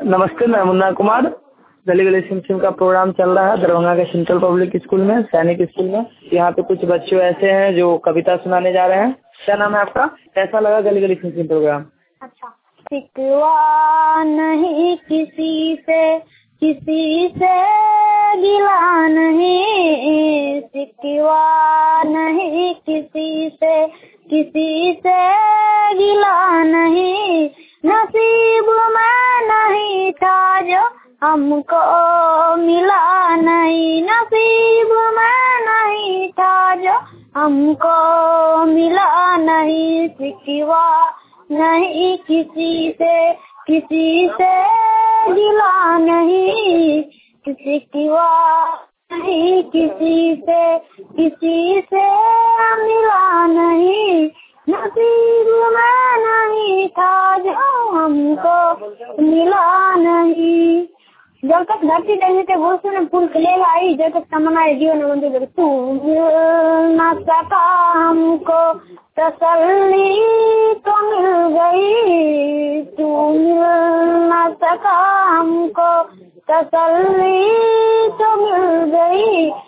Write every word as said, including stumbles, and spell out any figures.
नमस्ते, मैं मुन्ना कुमार। गली गली सिम सिम का प्रोग्राम चल रहा है दरभंगा के सेंट्रल पब्लिक स्कूल में, सैनिक स्कूल में। यहाँ पे कुछ बच्चे ऐसे हैं जो कविता सुनाने जा रहे हैं। क्या नाम है आपका? कैसा लगा गली गली सिम सिम प्रोग्राम? अच्छा। शिकवा नहीं किसी से, किसी से गिला नहीं, शिकवा नहीं किसी से, किसी से गिला नहीं। नसीब में नहीं था जो हमको मिला नहीं, नसीब में नहीं था जो हमको मिला नहीं। शिकवा नहीं किसी से, किसी से गिला नहीं, शिकवा नहीं किसी से, किसी से मिला नहीं। नसीब में नहीं था जो हमको मिला नहीं। जब तक धरती टहनी थे वो सुने फूल खिलेगा आई, जब तक तमन्नाएं जीवन में बनती। तू मिल न सका हमको तसल्ली तो मिल गई, तू मिल न सका हमको तसल्ली तो मिल गई।